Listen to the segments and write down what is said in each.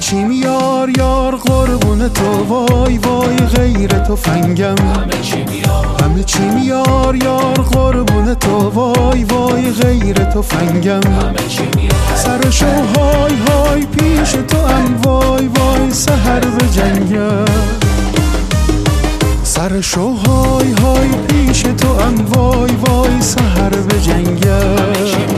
چیم یار یار قربون تو، وای وای غیر تو فنگم. همه چیم یار یار قربون تو، وای وای غیر تو فنگم. سر شو های های پیش تو ام، وای وای سحر به جنگم. سر شو های های پیش تو ام، وای وای سحر به جنگم.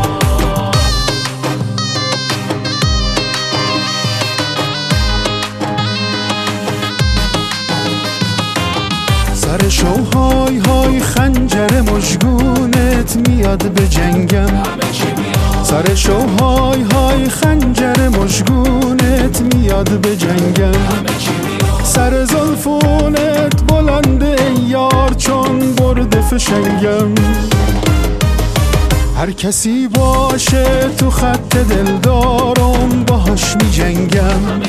سر شوهای های خنجر مژگونت میاد به جنگم. سر شوهای های خنجر مژگونت میاد به جنگم. سر زلفونت بلنده ای یار چون برد فشنگم. هر کسی باشه تو خط دلدارم باهاش می جنگم.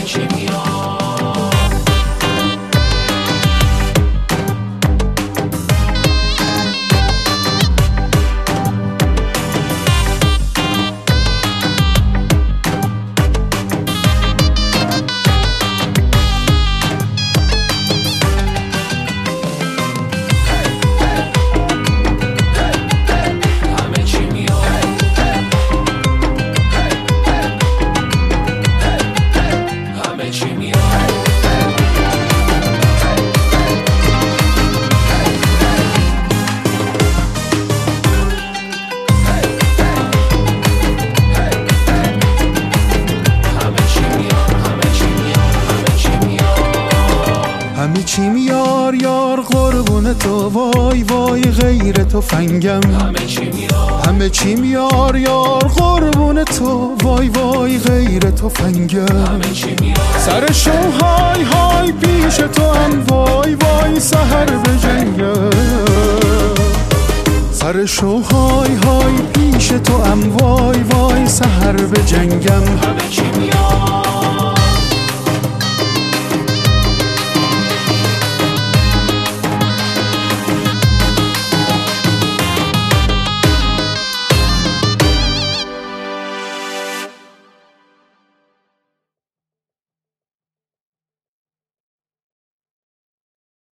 همه چیم یار یار قربون تو، وای وای غیر تو فنگم. همه چیم یار یار قربون تو، وای وای غیر تو فنگم. سر شو های های پیش تو ام، وای وای سحر به جنگم. سر شو های های پیش تو ام، وای وای سحر به جنگم.